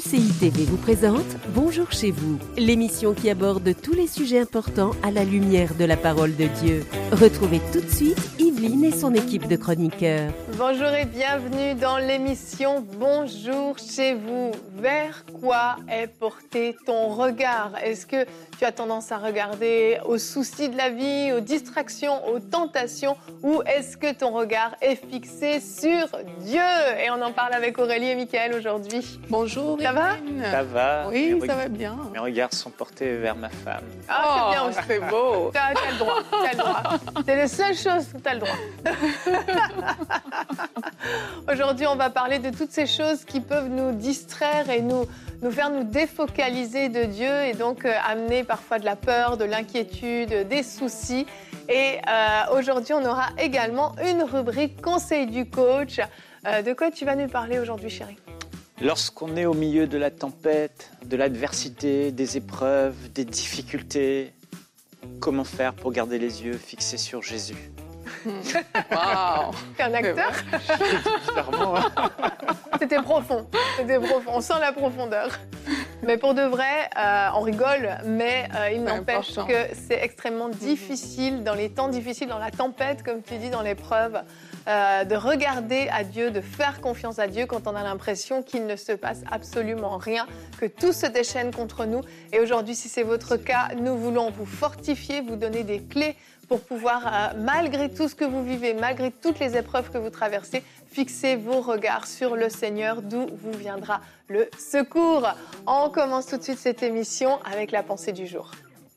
MCI TV vous présente Bonjour chez vous, l'émission qui aborde tous les sujets importants à la lumière de la parole de Dieu. Retrouvez tout de suite Yveline et son équipe de chroniqueurs. Bonjour et bienvenue dans l'émission Bonjour chez vous. Vers quoi est porté ton regard? Est-ce que tu as tendance à regarder aux soucis de la vie, aux distractions, aux tentations, ou est-ce que ton regard est fixé sur Dieu? Et on en parle avec Aurélie et Mickaël aujourd'hui. Bonjour, ça va? Ça va. Oui, ça va bien. Mes regards sont portés vers ma femme. Ah, c'est bien aussi. C'est beau. T'as le droit, t'as le droit. C'est la seule chose que t'as le droit. Aujourd'hui, on va parler de toutes ces choses qui peuvent nous distraire et nous faire nous défocaliser de Dieu et donc amener parfois de la peur, de l'inquiétude, des soucis. Et aujourd'hui, on aura également une rubrique Conseil du coach. De quoi tu vas nous parler aujourd'hui, chérie? Lorsqu'on est au milieu de la tempête, de l'adversité, des épreuves, des difficultés, comment faire pour garder les yeux fixés sur Jésus? Wow. T'es un acteur? Clairement. C'était profond. On sent la profondeur. Mais pour de vrai, on rigole, mais il n'empêche que c'est extrêmement difficile, dans les temps difficiles, dans la tempête, comme tu dis, dans l'épreuve, de regarder à Dieu, de faire confiance à Dieu quand on a l'impression qu'il ne se passe absolument rien, que tout se déchaîne contre nous. Et aujourd'hui, si c'est votre cas, nous voulons vous fortifier, vous donner des clés pour pouvoir, malgré tout ce que vous vivez, malgré toutes les épreuves que vous traversez, fixer vos regards sur le Seigneur, d'où vous viendra le secours. On commence tout de suite cette émission avec la pensée du jour.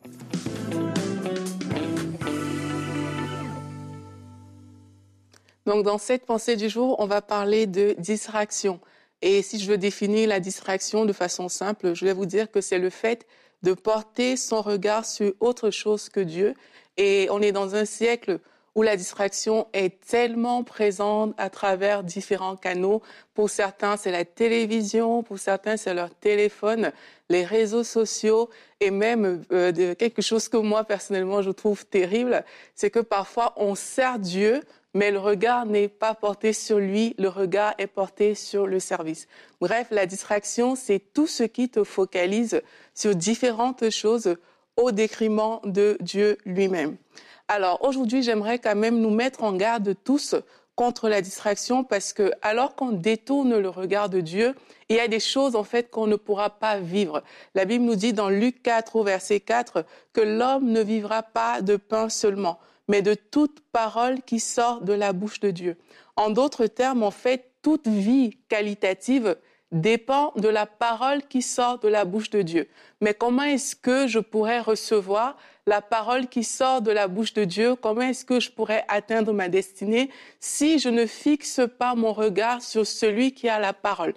Donc, dans cette pensée du jour, on va parler de distraction. Et si je veux définir la distraction de façon simple, je vais vous dire que c'est le fait de porter son regard sur autre chose que Dieu. Et on est dans un siècle où la distraction est tellement présente à travers différents canaux. Pour certains, c'est la télévision, pour certains, c'est leur téléphone, les réseaux sociaux et même quelque chose que moi, personnellement, je trouve terrible, c'est que parfois, on sert Dieu, mais le regard n'est pas porté sur lui, le regard est porté sur le service. Bref, la distraction, c'est tout ce qui te focalise sur différentes choses au détriment de Dieu lui-même. Alors aujourd'hui, j'aimerais quand même nous mettre en garde tous contre la distraction parce que alors qu'on détourne le regard de Dieu, il y a des choses en fait qu'on ne pourra pas vivre. La Bible nous dit dans Luc 4 au verset 4 que l'homme ne vivra pas de pain seulement, mais de toute parole qui sort de la bouche de Dieu. En d'autres termes, en fait, toute vie qualitative dépend de la parole qui sort de la bouche de Dieu. Mais comment est-ce que je pourrais recevoir la parole qui sort de la bouche de Dieu? Comment est-ce que je pourrais atteindre ma destinée si je ne fixe pas mon regard sur celui qui a la parole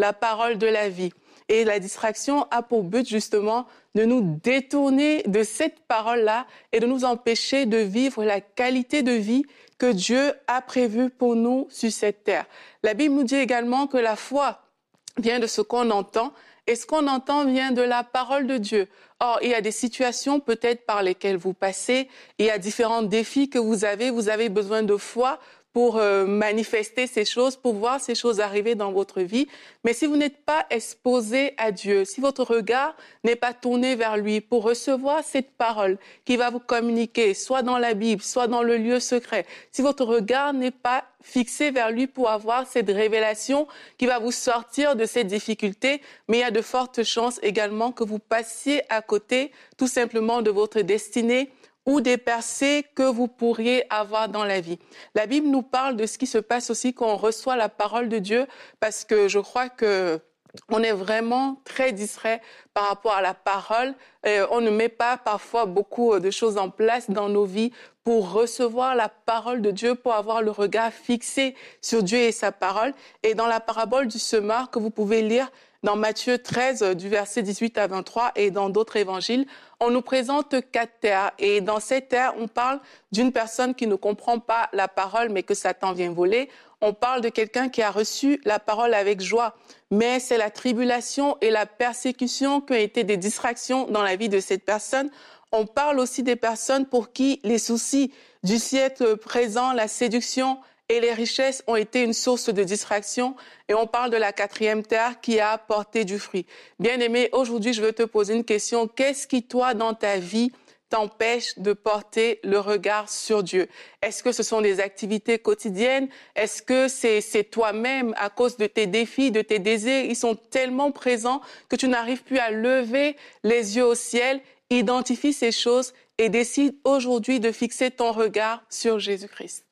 de la vie? Et la distraction a pour but justement de nous détourner de cette parole-là et de nous empêcher de vivre la qualité de vie que Dieu a prévue pour nous sur cette terre. La Bible nous dit également que la foi vient de ce qu'on entend, et ce qu'on entend vient de la parole de Dieu. Or, il y a des situations peut-être par lesquelles vous passez, il y a différents défis que vous avez besoin de foi pour manifester ces choses, pour voir ces choses arriver dans votre vie. Mais si vous n'êtes pas exposé à Dieu, si votre regard n'est pas tourné vers lui pour recevoir cette parole qui va vous communiquer, soit dans la Bible, soit dans le lieu secret, si votre regard n'est pas fixé vers lui pour avoir cette révélation qui va vous sortir de cette difficulté, mais il y a de fortes chances également que vous passiez à côté tout simplement de votre destinée ou des percées que vous pourriez avoir dans la vie. La Bible nous parle de ce qui se passe aussi quand on reçoit la parole de Dieu, parce que je crois que on est vraiment très distrait par rapport à la parole. On ne met pas parfois beaucoup de choses en place dans nos vies pour recevoir la parole de Dieu, pour avoir le regard fixé sur Dieu et sa parole. Et dans la parabole du semeur que vous pouvez lire dans Matthieu 13, du verset 18 à 23 et dans d'autres évangiles, on nous présente 4 terres. Et dans ces terres, on parle d'une personne qui ne comprend pas la parole, mais que Satan vient voler. On parle de quelqu'un qui a reçu la parole avec joie. Mais c'est la tribulation et la persécution qui ont été des distractions dans la vie de cette personne. On parle aussi des personnes pour qui les soucis du siècle présent, la séduction et les richesses ont été une source de distraction. Et on parle de la 4e terre qui a porté du fruit. Bien-aimé, aujourd'hui, je veux te poser une question. Qu'est-ce qui, toi, dans ta vie, t'empêche de porter le regard sur Dieu? Est-ce que ce sont des activités quotidiennes? Est-ce que c'est toi-même à cause de tes défis, de tes désirs? Ils sont tellement présents que tu n'arrives plus à lever les yeux au ciel. Identifie ces choses et décide aujourd'hui de fixer ton regard sur Jésus-Christ.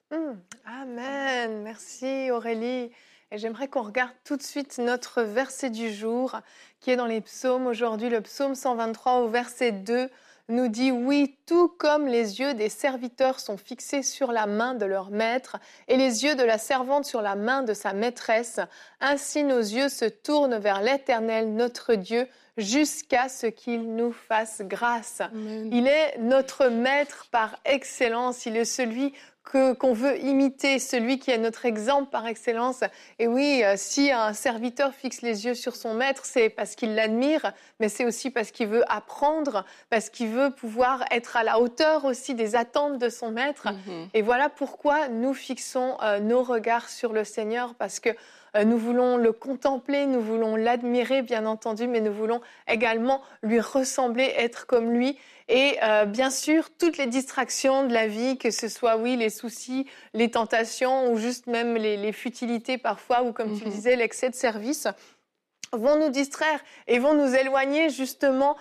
Amen. Merci Aurélie. Et j'aimerais qu'on regarde tout de suite notre verset du jour qui est dans les psaumes aujourd'hui. Le psaume 123 au verset 2 nous dit « Oui, tout comme les yeux des serviteurs sont fixés sur la main de leur maître et les yeux de la servante sur la main de sa maîtresse, ainsi nos yeux se tournent vers l'Éternel, notre Dieu, jusqu'à ce qu'il nous fasse grâce. » Il est notre maître par excellence, il est celui qu'on veut imiter, celui qui est notre exemple par excellence. Et oui, si un serviteur fixe les yeux sur son maître, c'est parce qu'il l'admire, mais c'est aussi parce qu'il veut apprendre, parce qu'il veut pouvoir être à la hauteur aussi des attentes de son maître. Et voilà pourquoi nous fixons nos regards sur le Seigneur, parce que nous voulons le contempler, nous voulons l'admirer, bien entendu, mais nous voulons également lui ressembler, être comme lui. Et bien sûr, toutes les distractions de la vie, que ce soit, oui, les soucis, les tentations ou juste même les futilités parfois, ou comme tu le disais, l'excès de service, vont nous distraire et vont nous éloigner justement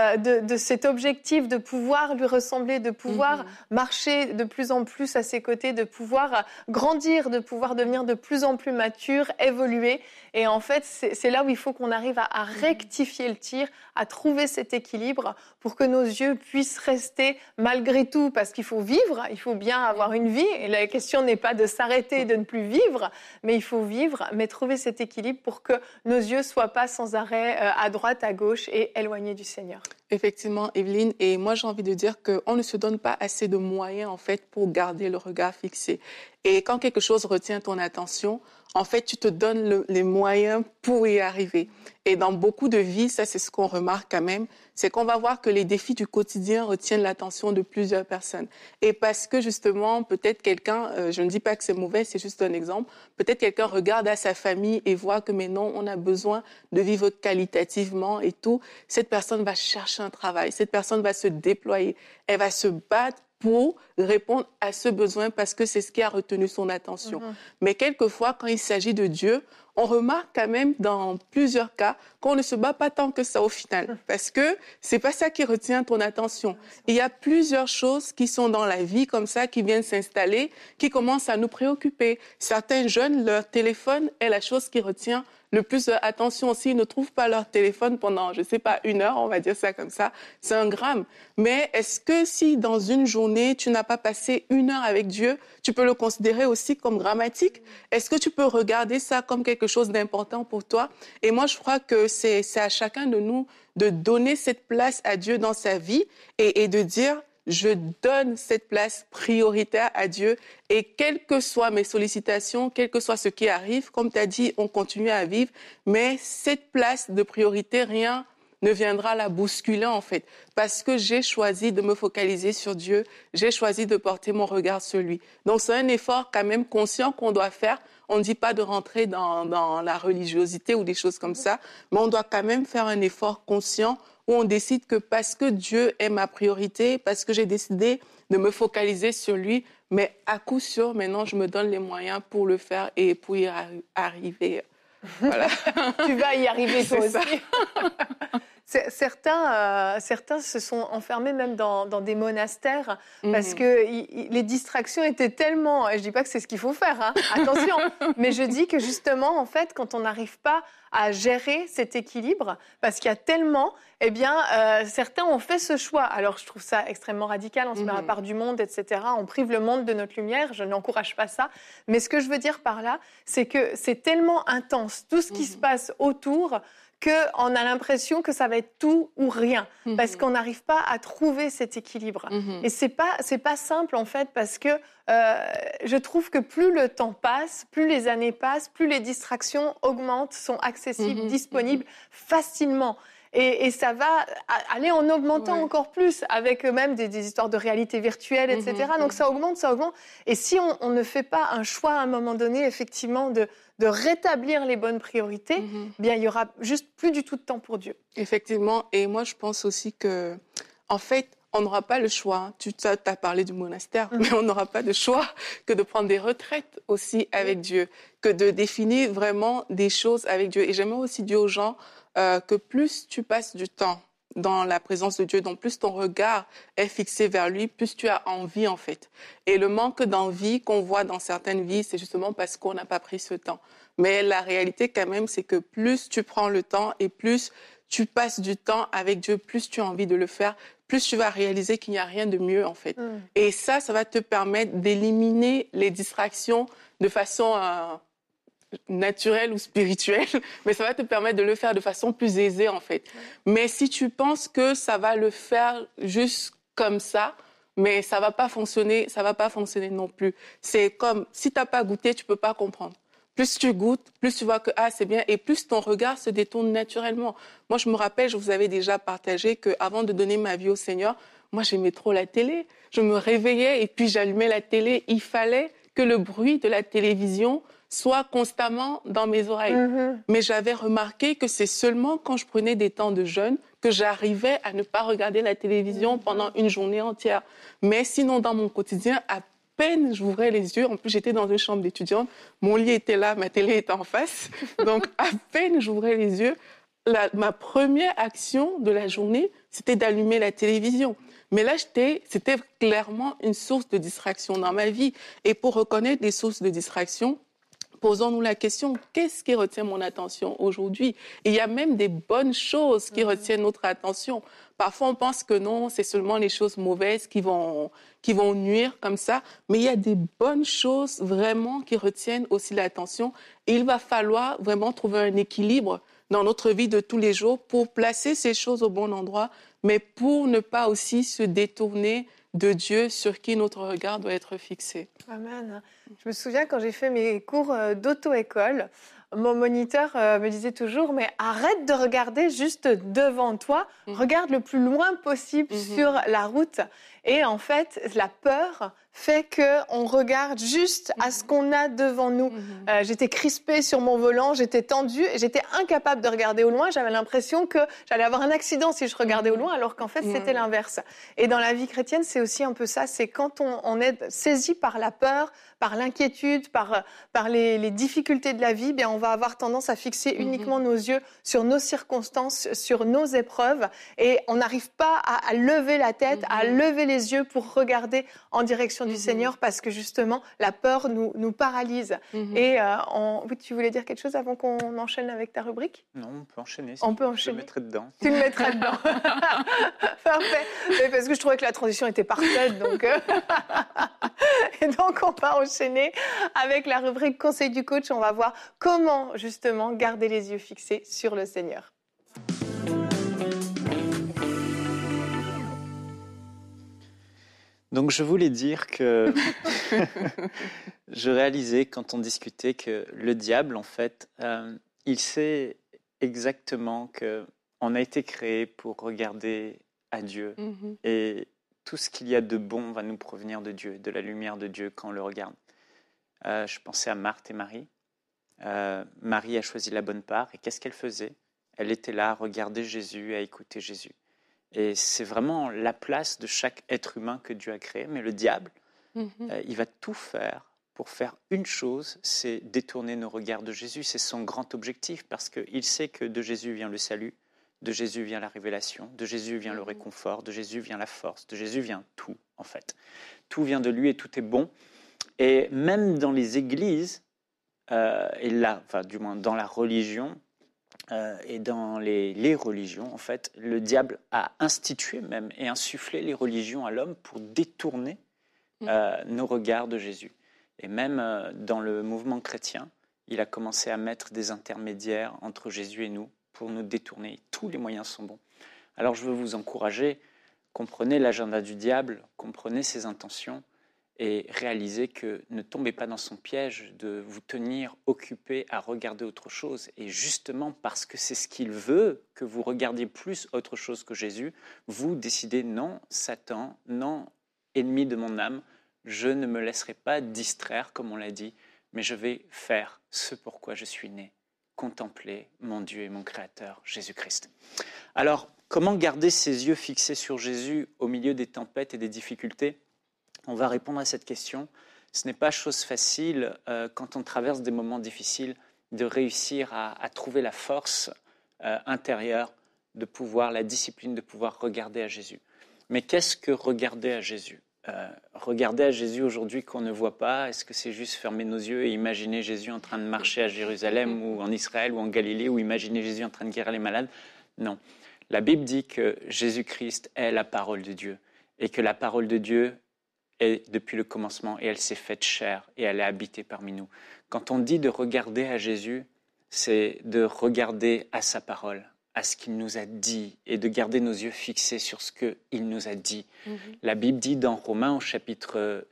de cet objectif de pouvoir lui ressembler, de pouvoir marcher de plus en plus à ses côtés, de pouvoir grandir, de pouvoir devenir de plus en plus mature, évoluer. Et en fait, c'est là où il faut qu'on arrive à rectifier le tir, à trouver cet équilibre pour que nos yeux puissent rester malgré tout, parce qu'il faut vivre, il faut bien avoir une vie. Et la question n'est pas de s'arrêter et de ne plus vivre, mais il faut vivre, mais trouver cet équilibre pour que nos yeux soient pas sans arrêt à droite, à gauche et éloignés du Seigneur. Effectivement, Evelyne, et moi j'ai envie de dire qu'on ne se donne pas assez de moyens en fait pour garder le regard fixé. Et quand quelque chose retient ton attention, en fait, tu te donnes les moyens pour y arriver. Et dans beaucoup de vies, ça c'est ce qu'on remarque quand même, c'est qu'on va voir que les défis du quotidien retiennent l'attention de plusieurs personnes. Et parce que justement, peut-être quelqu'un, je ne dis pas que c'est mauvais, c'est juste un exemple, peut-être quelqu'un regarde à sa famille et voit que mais non, on a besoin de vivre qualitativement et tout. Cette personne va chercher un travail, cette personne va se déployer, elle va se battre pour répondre à ce besoin parce que c'est ce qui a retenu son attention. Mais quelquefois, quand il s'agit de Dieu, on remarque quand même dans plusieurs cas qu'on ne se bat pas tant que ça au final, parce que c'est pas ça qui retient ton attention. Il y a plusieurs choses qui sont dans la vie comme ça, qui viennent s'installer, qui commencent à nous préoccuper. Certains jeunes, leur téléphone est la chose qui retient le plus attention. S'ils ne trouvent pas leur téléphone pendant, je ne sais pas, 1 heure, on va dire ça comme ça, c'est un drame. Mais est-ce que si dans une journée, tu n'as pas passé 1 heure avec Dieu, tu peux le considérer aussi comme dramatique? Est-ce que tu peux regarder ça comme quelque chose d'important pour toi? Et moi, je crois que c'est à chacun de nous de donner cette place à Dieu dans sa vie et de dire, je donne cette place prioritaire à Dieu et quelles que soient mes sollicitations, quel que soit ce qui arrive, comme tu as dit, on continue à vivre, mais cette place de priorité, rien ne viendra la bousculer en fait, parce que j'ai choisi de me focaliser sur Dieu, j'ai choisi de porter mon regard sur lui. Donc c'est un effort quand même conscient qu'on doit faire. On ne dit pas de rentrer dans la religiosité ou des choses comme ça, mais on doit quand même faire un effort conscient où on décide que parce que Dieu est ma priorité, parce que j'ai décidé de me focaliser sur lui, mais à coup sûr, maintenant, je me donne les moyens pour le faire et pour y arriver. Voilà. Tu vas y arriver toi aussi. Certains se sont enfermés même dans des monastères parce que les distractions étaient tellement... Je ne dis pas que c'est ce qu'il faut faire, hein, attention, mais je dis que justement, en fait, quand on n'arrive pas à gérer cet équilibre, parce qu'il y a tellement, eh bien, certains ont fait ce choix. Alors, je trouve ça extrêmement radical, on se met à part du monde, etc. On prive le monde de notre lumière, je n'encourage pas ça. Mais ce que je veux dire par là, c'est que c'est tellement intense, tout ce qui se passe autour, qu'on a l'impression que ça va être tout ou rien, parce qu'on n'arrive pas à trouver cet équilibre. Et c'est pas simple, en fait, parce que je trouve que plus le temps passe, plus les années passent, plus les distractions augmentent, sont accessibles, disponibles facilement. Et ça va aller en augmentant encore plus, avec même des histoires de réalité virtuelle, etc. Donc ça augmente. Et si on ne fait pas un choix à un moment donné, effectivement, de rétablir les bonnes priorités, bien, il n'y aura juste plus du tout de temps pour Dieu. Effectivement. Et moi, je pense aussi que, en fait, on n'aura pas le choix. Tu as parlé du monastère, mais on n'aura pas de choix que de prendre des retraites aussi avec Dieu, que de définir vraiment des choses avec Dieu. Et j'aimerais aussi dire aux gens que plus tu passes du temps dans la présence de Dieu, donc plus ton regard est fixé vers lui, plus tu as envie, en fait. Et le manque d'envie qu'on voit dans certaines vies, c'est justement parce qu'on n'a pas pris ce temps. Mais la réalité, quand même, c'est que plus tu prends le temps et plus tu passes du temps avec Dieu, plus tu as envie de le faire, plus tu vas réaliser qu'il n'y a rien de mieux, en fait. Et ça va te permettre d'éliminer les distractions de façon naturelle ou spirituelle, mais ça va te permettre de le faire de façon plus aisée, en fait. Mais si tu penses que ça va le faire juste comme ça, mais ça va pas fonctionner non plus. C'est comme, si tu n'as pas goûté, tu peux pas comprendre. Plus tu goûtes, plus tu vois que c'est bien, et plus ton regard se détourne naturellement. Moi, je me rappelle, je vous avais déjà partagé qu'avant de donner ma vie au Seigneur, moi, j'aimais trop la télé. Je me réveillais et puis j'allumais la télé. Il fallait que le bruit de la télévision soit constamment dans mes oreilles. Mais j'avais remarqué que c'est seulement quand je prenais des temps de jeûne que j'arrivais à ne pas regarder la télévision pendant une journée entière. Mais sinon, dans mon quotidien, à peine j'ouvrais les yeux, en plus j'étais dans une chambre d'étudiante, mon lit était là, ma télé était en face, donc à peine j'ouvrais les yeux, ma première action de la journée, c'était d'allumer la télévision. Mais là, c'était clairement une source de distraction dans ma vie. Et pour reconnaître les sources de distraction, posons-nous la question, qu'est-ce qui retient mon attention aujourd'hui? Et il y a même des bonnes choses qui retiennent notre attention. Parfois, on pense que non, c'est seulement les choses mauvaises qui vont nuire comme ça. Mais il y a des bonnes choses vraiment qui retiennent aussi l'attention. Et il va falloir vraiment trouver un équilibre dans notre vie de tous les jours pour placer ces choses au bon endroit, mais pour ne pas aussi se détourner de Dieu sur qui notre regard doit être fixé. Amen. Je me souviens quand j'ai fait mes cours d'auto-école, mon moniteur me disait toujours, mais arrête de regarder juste devant toi, regarde le plus loin possible sur la route. Et en fait, la peur fait qu'on regarde juste à ce qu'on a devant nous. J'étais crispée sur mon volant, j'étais tendue, et j'étais incapable de regarder au loin. J'avais l'impression que j'allais avoir un accident si je regardais au loin, alors qu'en fait, c'était l'inverse. Et dans la vie chrétienne, c'est aussi un peu ça. C'est quand on est saisi par la peur, par l'inquiétude, par les difficultés de la vie, bien, on va avoir tendance à fixer uniquement nos yeux sur nos circonstances, sur nos épreuves, et on n'arrive pas à lever la tête, à lever les yeux pour regarder en direction du Seigneur, parce que justement, la peur nous paralyse. Et oui, tu voulais dire quelque chose avant qu'on enchaîne avec ta rubrique? Non, on peut enchaîner. On peut enchaîner. Je le mettrai dedans. Tu le mettras dedans. Parfait. Mais parce que je trouvais que la transition était parfaite, donc... Et donc, on va enchaîner avec la rubrique Conseil du coach. On va voir comment, justement, garder les yeux fixés sur le Seigneur. Donc, je voulais dire que je réalisais, quand on discutait, que le diable, en fait, il sait exactement qu'on a été créé pour regarder à Dieu. Et tout ce qu'il y a de bon va nous provenir de Dieu, de la lumière de Dieu quand on le regarde. Je pensais à Marthe et Marie. Marie a choisi la bonne part. Et qu'est-ce qu'elle faisait? Elle était là à regarder Jésus, à écouter Jésus. Et c'est vraiment la place de chaque être humain que Dieu a créé. Mais le diable, il va tout faire pour faire une chose, c'est détourner nos regards de Jésus. C'est son grand objectif, parce qu'il sait que de Jésus vient le salut, de Jésus vient la révélation, de Jésus vient le réconfort, de Jésus vient la force, de Jésus vient tout, en fait. Tout vient de lui et tout est bon. Et même dans les églises, et là, enfin, du moins dans la religion, et dans les religions, en fait, le diable a institué même et insufflé les religions à l'homme pour détourner nos regards de Jésus. Et même dans le mouvement chrétien, il a commencé à mettre des intermédiaires entre Jésus et nous pour nous détourner. Tous les moyens sont bons. Alors je veux vous encourager, comprenez l'agenda du diable, comprenez ses intentions et réalisez que ne tombez pas dans son piège de vous tenir occupé à regarder autre chose. Et justement parce que c'est ce qu'il veut, que vous regardiez plus autre chose que Jésus, vous décidez non, Satan, non, ennemi de mon âme, je ne me laisserai pas distraire, comme on l'a dit, mais je vais faire ce pourquoi je suis né, contempler mon Dieu et mon Créateur, Jésus-Christ. Alors, comment garder ses yeux fixés sur Jésus au milieu des tempêtes et des difficultés ? On va répondre à cette question. Ce n'est pas chose facile quand on traverse des moments difficiles de réussir à trouver la force intérieure de pouvoir, la discipline de pouvoir regarder à Jésus. Mais qu'est-ce que regarder à Jésus ? Regarder à Jésus aujourd'hui qu'on ne voit pas, est-ce que c'est juste fermer nos yeux et imaginer Jésus en train de marcher à Jérusalem ou en Israël ou en Galilée ou imaginer Jésus en train de guérir les malades ? Non. La Bible dit que Jésus-Christ est la parole de Dieu et que la parole de Dieu est depuis le commencement et elle s'est faite chair et elle est habitée parmi nous. Quand on dit de regarder à Jésus, c'est de regarder à sa parole, à ce qu'il nous a dit et de garder nos yeux fixés sur ce qu'il nous a dit. La Bible dit dans Romains au chapitre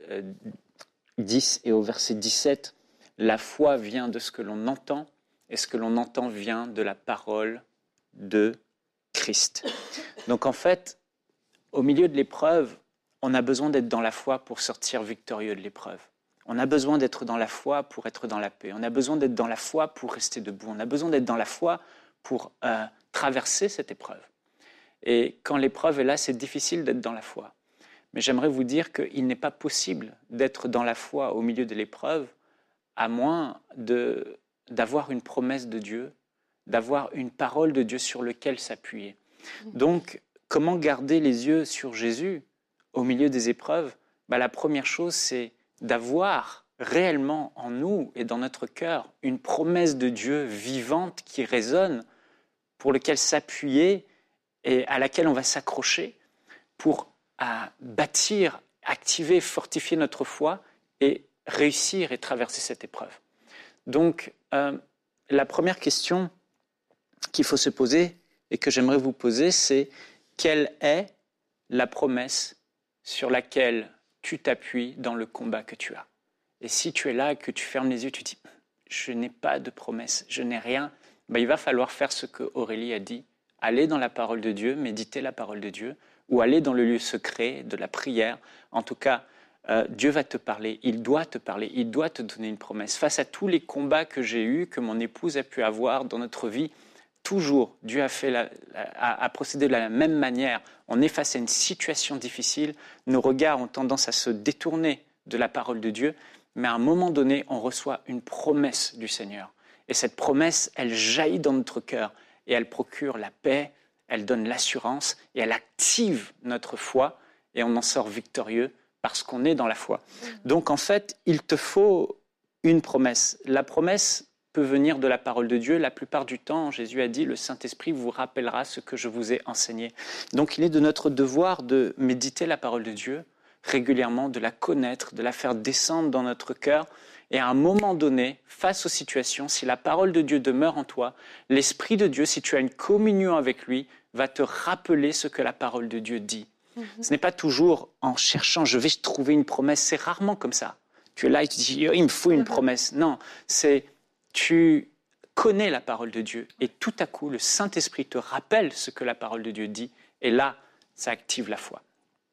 10 et au verset 17, la foi vient de ce que l'on entend et ce que l'on entend vient de la parole de Christ. Donc en fait, au milieu de l'épreuve, on a besoin d'être dans la foi pour sortir victorieux de l'épreuve. On a besoin d'être dans la foi pour être dans la paix. On a besoin d'être dans la foi pour rester debout. On a besoin d'être dans la foi pour traverser cette épreuve. Et quand l'épreuve est là, c'est difficile d'être dans la foi. Mais j'aimerais vous dire qu'il n'est pas possible d'être dans la foi au milieu de l'épreuve à moins d'avoir une promesse de Dieu, d'avoir une parole de Dieu sur laquelle s'appuyer. Donc, comment garder les yeux sur Jésus au milieu des épreuves ? La première chose, c'est d'avoir réellement en nous et dans notre cœur une promesse de Dieu vivante qui résonne, pour laquelle s'appuyer et à laquelle on va s'accrocher pour bâtir, activer, fortifier notre foi et réussir et traverser cette épreuve. Donc, la première question qu'il faut se poser et que j'aimerais vous poser, c'est quelle est la promesse sur laquelle tu t'appuies dans le combat que tu as. Et si tu es là, que tu fermes les yeux, tu dis « je n'ai pas de promesse, je n'ai rien », il va falloir faire ce que Aurélie a dit, aller dans la parole de Dieu, méditer la parole de Dieu, ou aller dans le lieu secret de la prière. En tout cas, Dieu va te parler, il doit te parler, il doit te donner une promesse. Face à tous les combats que j'ai eus, que mon épouse a pu avoir dans notre vie, toujours, Dieu a procédé de la même manière. On est face à une situation difficile, nos regards ont tendance à se détourner de la parole de Dieu, mais à un moment donné, on reçoit une promesse du Seigneur. Et cette promesse, elle jaillit dans notre cœur et elle procure la paix, elle donne l'assurance et elle active notre foi et on en sort victorieux parce qu'on est dans la foi. Donc en fait, il te faut une promesse. La promesse peut venir de la parole de Dieu. La plupart du temps, Jésus a dit, le Saint-Esprit vous rappellera ce que je vous ai enseigné. Donc il est de notre devoir de méditer la parole de Dieu régulièrement, de la connaître, de la faire descendre dans notre cœur. Et à un moment donné, face aux situations, si la parole de Dieu demeure en toi, l'Esprit de Dieu, si tu as une communion avec lui, va te rappeler ce que la parole de Dieu dit. Ce n'est pas toujours en cherchant, je vais trouver une promesse, c'est rarement comme ça. Tu es là et tu dis, il me faut une promesse. Non, c'est tu connais la parole de Dieu et tout à coup, le Saint-Esprit te rappelle ce que la parole de Dieu dit et là, ça active la foi.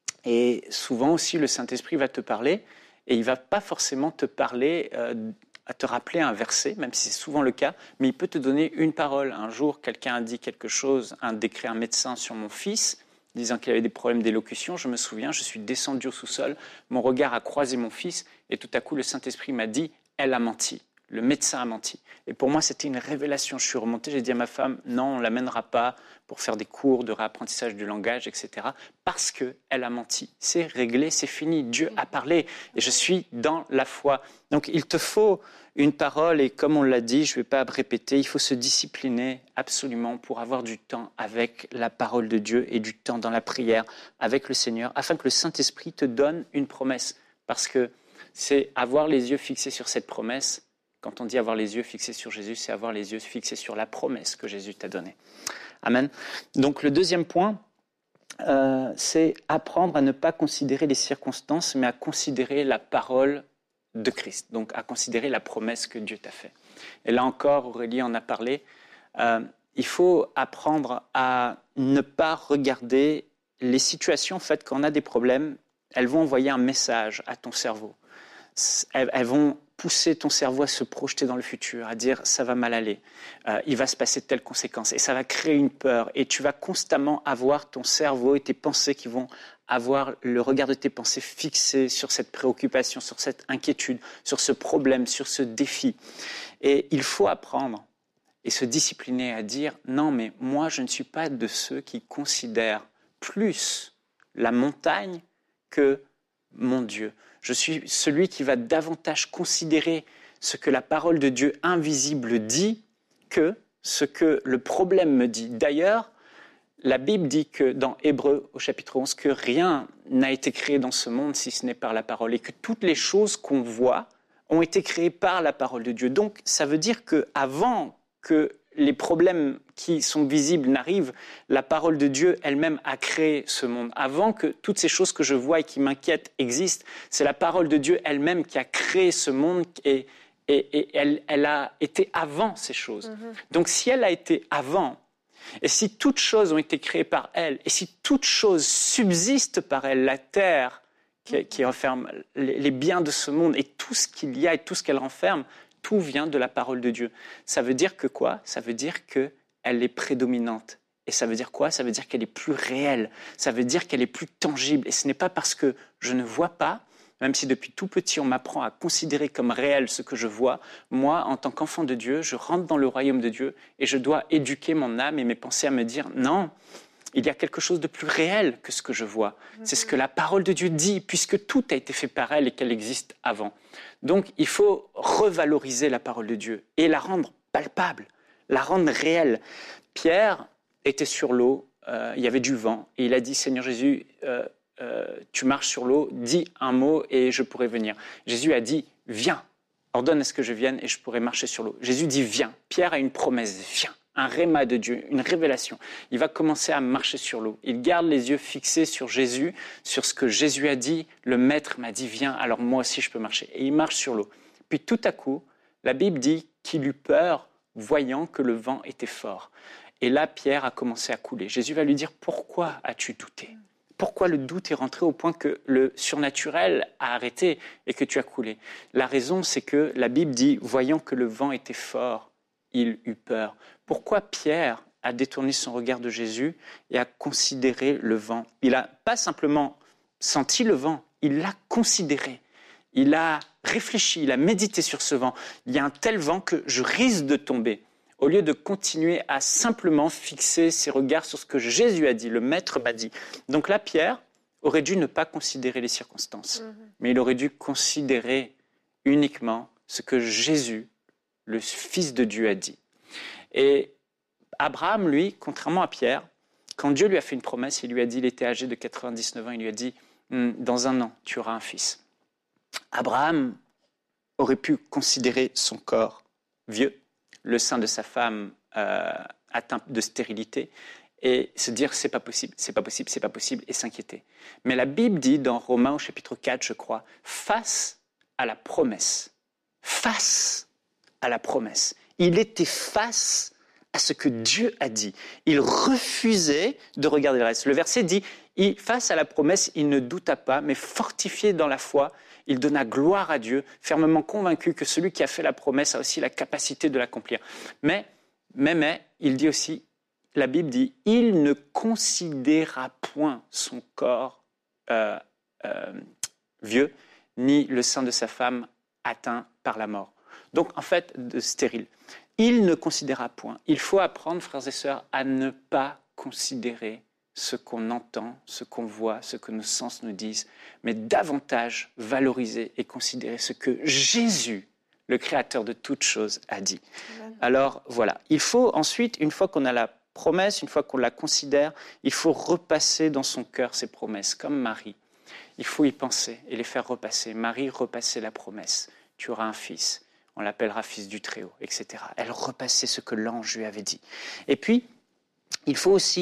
Et souvent aussi, le Saint-Esprit va te parler et il ne va pas forcément te parler, à te rappeler un verset, même si c'est souvent le cas, mais il peut te donner une parole. Un jour, quelqu'un a dit quelque chose, un médecin sur mon fils, disant qu'il avait des problèmes d'élocution. Je me souviens, je suis descendu au sous-sol, mon regard a croisé mon fils et tout à coup, le Saint-Esprit m'a dit « elle a menti ». Le médecin a menti. Et pour moi, c'était une révélation. Je suis remonté, j'ai dit à ma femme, non, on ne l'amènera pas pour faire des cours de réapprentissage du langage, etc. Parce qu'elle a menti. C'est réglé, c'est fini. Dieu a parlé. Et je suis dans la foi. Donc, il te faut une parole. Et comme on l'a dit, je ne vais pas répéter, il faut se discipliner absolument pour avoir du temps avec la parole de Dieu et du temps dans la prière avec le Seigneur, afin que le Saint-Esprit te donne une promesse. Parce que c'est avoir les yeux fixés sur cette promesse. Quand on dit avoir les yeux fixés sur Jésus, c'est avoir les yeux fixés sur la promesse que Jésus t'a donnée. Amen. Donc le deuxième point, c'est apprendre à ne pas considérer les circonstances, mais à considérer la parole de Christ, donc à considérer la promesse que Dieu t'a faite. Et là encore, Aurélie en a parlé, il faut apprendre à ne pas regarder les situations. En fait, quand on a des problèmes, elles vont envoyer un message à ton cerveau. Elles vont pousser ton cerveau à se projeter dans le futur, à dire ça va mal aller, il va se passer telle conséquence, et ça va créer une peur, et tu vas constamment avoir ton cerveau et tes pensées qui vont avoir le regard de tes pensées fixé sur cette préoccupation, sur cette inquiétude, sur ce problème, sur ce défi. Et il faut apprendre et se discipliner à dire non, mais moi je ne suis pas de ceux qui considèrent plus la montagne que mon Dieu. Je suis celui qui va davantage considérer ce que la parole de Dieu invisible dit que ce que le problème me dit. D'ailleurs, la Bible dit que dans Hébreux au chapitre 11, que rien n'a été créé dans ce monde si ce n'est par la parole et que toutes les choses qu'on voit ont été créées par la parole de Dieu. Donc ça veut dire qu'avant que les problèmes qui sont visibles n'arrivent, la parole de Dieu elle-même a créé ce monde. Avant que toutes ces choses que je vois et qui m'inquiètent existent, c'est la parole de Dieu elle-même qui a créé ce monde et elle a été avant ces choses. Donc si elle a été avant, et si toutes choses ont été créées par elle, et si toutes choses subsistent par elle, la terre qui renferme les biens de ce monde et tout ce qu'il y a et tout ce qu'elle renferme, tout vient de la parole de Dieu. Ça veut dire que quoi ? Ça veut dire qu'elle est prédominante. Et ça veut dire quoi ? Ça veut dire qu'elle est plus réelle. Ça veut dire qu'elle est plus tangible. Et ce n'est pas parce que je ne vois pas, même si depuis tout petit on m'apprend à considérer comme réel ce que je vois, moi, en tant qu'enfant de Dieu, je rentre dans le royaume de Dieu et je dois éduquer mon âme et mes pensées à me dire non, il y a quelque chose de plus réel que ce que je vois. C'est ce que la parole de Dieu dit, puisque tout a été fait par elle et qu'elle existe avant. Donc, il faut revaloriser la parole de Dieu et la rendre palpable, la rendre réelle. Pierre était sur l'eau, il y avait du vent, et il a dit, Seigneur Jésus, tu marches sur l'eau, dis un mot et je pourrai venir. Jésus a dit, viens, ordonne à ce que je vienne et je pourrai marcher sur l'eau. Jésus dit, viens. Pierre a une promesse, viens. Un réma de Dieu, une révélation. Il va commencer à marcher sur l'eau. Il garde les yeux fixés sur Jésus, sur ce que Jésus a dit. Le Maître m'a dit, viens, alors moi aussi je peux marcher. Et il marche sur l'eau. Puis tout à coup, la Bible dit qu'il eut peur, voyant que le vent était fort. Et là, Pierre a commencé à couler. Jésus va lui dire, pourquoi as-tu douté ? Pourquoi le doute est rentré au point que le surnaturel a arrêté et que tu as coulé ? La raison, c'est que la Bible dit, voyant que le vent était fort, il eut peur. Pourquoi Pierre a détourné son regard de Jésus et a considéré le vent ? Il n'a pas simplement senti le vent, il l'a considéré. Il a réfléchi, il a médité sur ce vent. Il y a un tel vent que je risque de tomber. Au lieu de continuer à simplement fixer ses regards sur ce que Jésus a dit, le Maître m'a dit. Donc là, Pierre aurait dû ne pas considérer les circonstances, mais il aurait dû considérer uniquement ce que Jésus, le Fils de Dieu, a dit. Et Abraham, lui, contrairement à Pierre, quand Dieu lui a fait une promesse, il lui a dit, il était âgé de 99 ans, il lui a dit, dans 1 an, tu auras un fils. Abraham aurait pu considérer son corps vieux, le sein de sa femme atteint de stérilité, et se dire, c'est pas possible, c'est pas possible, c'est pas possible, et s'inquiéter. Mais la Bible dit, dans Romains au chapitre 4, je crois, face à la promesse, il était face à ce que Dieu a dit. Il refusait de regarder le reste. Le verset dit, face à la promesse, il ne douta pas, mais fortifié dans la foi, il donna gloire à Dieu, fermement convaincu que celui qui a fait la promesse a aussi la capacité de l'accomplir. Mais, il dit aussi, la Bible dit, il ne considéra point son corps vieux, ni le sein de sa femme atteint par la mort. Donc, en fait, stérile. Il ne considéra point. Il faut apprendre, frères et sœurs, à ne pas considérer ce qu'on entend, ce qu'on voit, ce que nos sens nous disent, mais davantage valoriser et considérer ce que Jésus, le Créateur de toutes choses, a dit. Alors, voilà. Il faut ensuite, une fois qu'on a la promesse, une fois qu'on la considère, il faut repasser dans son cœur ces promesses, comme Marie. Il faut y penser et les faire repasser. Marie repassait la promesse. Tu auras un fils. On l'appellera fils du Très-Haut, etc. Elle repassait ce que l'ange lui avait dit. Et puis, il faut aussi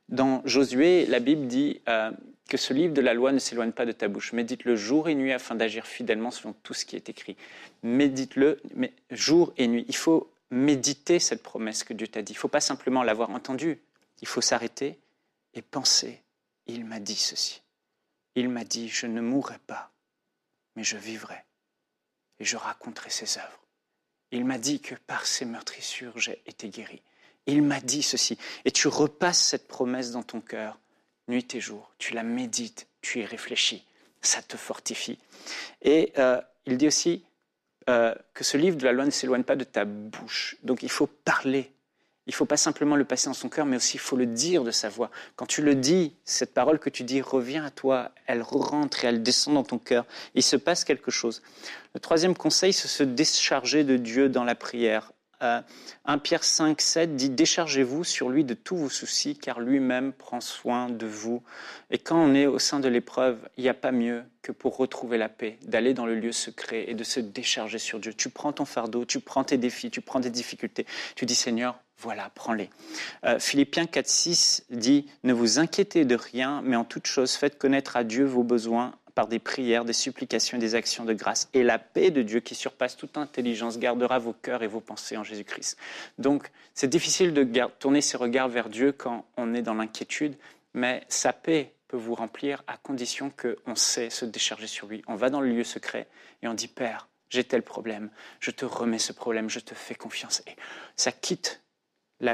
Dans Josué, la Bible dit que ce livre de la loi ne s'éloigne pas de ta bouche. Médite-le jour et nuit afin d'agir fidèlement selon tout ce qui est écrit. Médite-le jour et nuit. Il faut méditer cette promesse que Dieu t'a dit. Il ne faut pas simplement l'avoir entendue. Il faut s'arrêter et penser. Il m'a dit ceci. Il m'a dit, je ne mourrai pas, mais je vivrai. Et je raconterai ses œuvres. Il m'a dit que par ses meurtrissures, j'ai été guéri. Il m'a dit ceci. Et tu repasses cette promesse dans ton cœur, nuit et jour. Tu la médites, tu y réfléchis. Ça te fortifie. Et il dit aussi que ce livre de la loi ne s'éloigne pas de ta bouche. Donc il faut parler. Il ne faut pas simplement le passer dans son cœur, mais aussi il faut le dire de sa voix. Quand tu le dis, cette parole que tu dis revient à toi, elle rentre et elle descend dans ton cœur. Il se passe quelque chose. Le troisième conseil, c'est se décharger de Dieu dans la prière. 1 Pierre 5, 7 dit « Déchargez-vous sur lui de tous vos soucis, car lui-même prend soin de vous. » Et quand on est au sein de l'épreuve, il n'y a pas mieux que pour retrouver la paix, d'aller dans le lieu secret et de se décharger sur Dieu. Tu prends ton fardeau, tu prends tes défis, tu prends tes difficultés. Tu dis « Seigneur, voilà, prends-les. » Philippiens 4, 6 dit « Ne vous inquiétez de rien, mais en toute chose, faites connaître à Dieu vos besoins par des prières, des supplications et des actions de grâce. Et la paix de Dieu qui surpasse toute intelligence gardera vos cœurs et vos pensées en Jésus-Christ. » Donc, c'est difficile de tourner ses regards vers Dieu quand on est dans l'inquiétude, mais sa paix peut vous remplir à condition qu'on sait se décharger sur lui. On va dans le lieu secret et on dit « Père, j'ai tel problème, je te remets ce problème, je te fais confiance. » Et ça quitte, la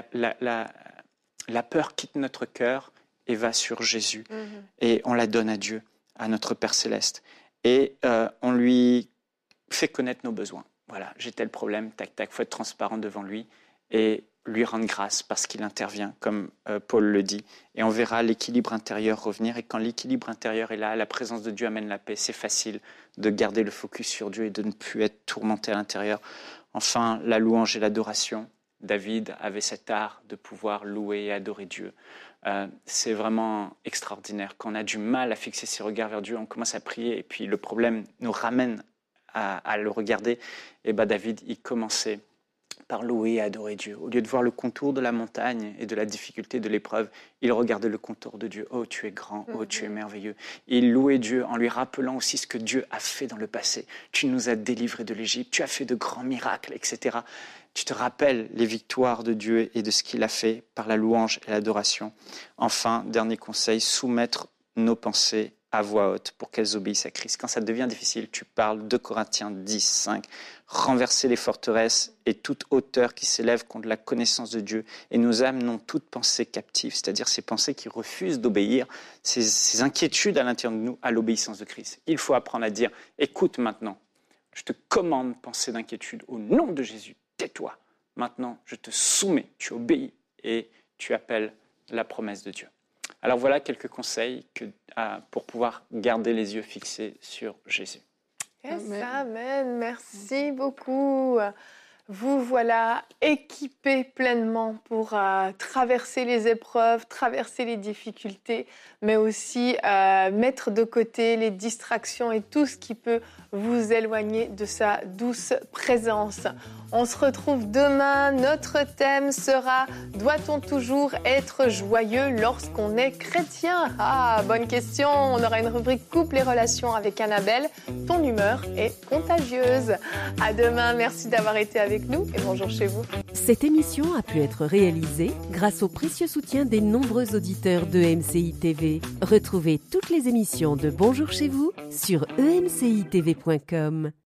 peur quitte notre cœur et va sur Jésus. Et on la donne à Dieu, à notre Père Céleste. Et on lui fait connaître nos besoins. Voilà, j'ai tel problème, tac, tac, il faut être transparent devant lui et lui rendre grâce parce qu'il intervient, comme Paul le dit. Et on verra l'équilibre intérieur revenir. Et quand l'équilibre intérieur est là, la présence de Dieu amène la paix. C'est facile de garder le focus sur Dieu et de ne plus être tourmenté à l'intérieur. Enfin, la louange et l'adoration. David avait cet art de pouvoir louer et adorer Dieu. C'est vraiment extraordinaire. Quand on a du mal à fixer ses regards vers Dieu, on commence à prier et puis le problème nous ramène à le regarder. Et David, il commençait par louer et adorer Dieu. Au lieu de voir le contour de la montagne et de la difficulté de l'épreuve, il regardait le contour de Dieu. « Oh, tu es grand, oh, tu es merveilleux. » Il louait Dieu en lui rappelant aussi ce que Dieu a fait dans le passé. « Tu nous as délivrés de l'Égypte, tu as fait de grands miracles, etc. » Tu te rappelles les victoires de Dieu et de ce qu'il a fait par la louange et l'adoration. Enfin, dernier conseil, soumettre nos pensées à voix haute pour qu'elles obéissent à Christ. Quand ça devient difficile, tu parles de Corinthiens 10, 5. Renverser les forteresses et toute hauteur qui s'élève contre la connaissance de Dieu. Et nous amenons toute pensée captive, c'est-à-dire ces pensées qui refusent d'obéir, ces inquiétudes à l'intérieur de nous, à l'obéissance de Christ. Il faut apprendre à dire, écoute maintenant, je te commande pensée d'inquiétude au nom de Jésus. Tais-toi. Maintenant, je te soumets, tu obéis et tu appelles la promesse de Dieu. Alors voilà quelques conseils pour pouvoir garder les yeux fixés sur Jésus. Yes, amen. Merci beaucoup. Vous voilà équipés pleinement pour traverser les épreuves, traverser les difficultés, mais aussi mettre de côté les distractions et tout ce qui peut vous éloigner de sa douce présence. On se retrouve demain. Notre thème sera « Doit-on toujours être joyeux lorsqu'on est chrétien ?» Ah, bonne question. On aura une rubrique « Couple et relations » avec Annabelle. Ton humeur est contagieuse. À demain. Merci d'avoir été avec nous et bonjour chez vous. Cette émission a pu être réalisée grâce au précieux soutien des nombreux auditeurs de MCI TV. Retrouvez toutes les émissions de Bonjour chez vous sur emcitv.com.